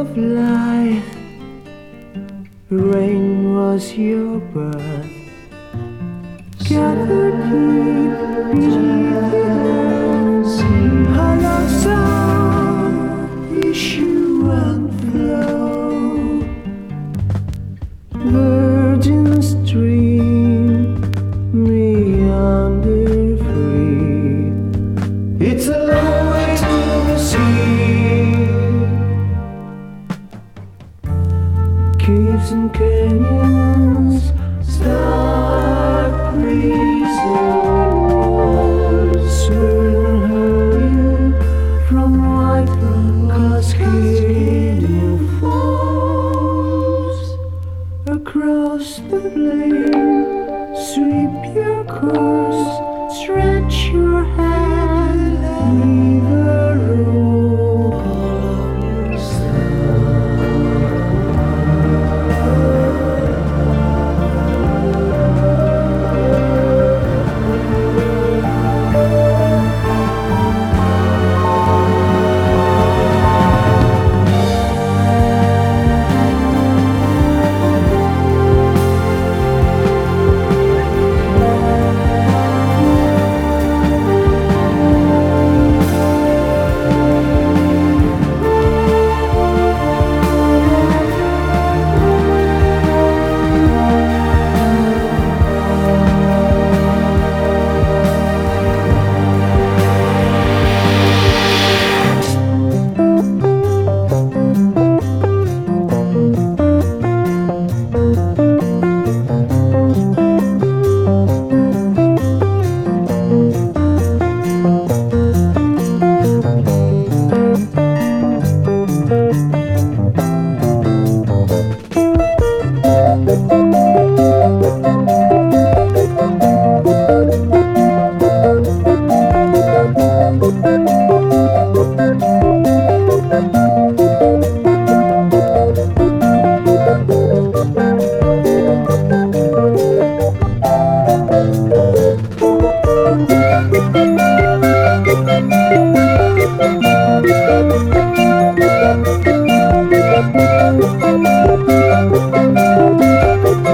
of life. Rain was your birth. Gathered deep beneath the earth, hollow sound, issue and flow. Virgin stream, meander free. It's a long way to the sea. Caves and canyons, stark breeze and walls, swirl and hurry from white cascading falls. Across the plain, sweep your course.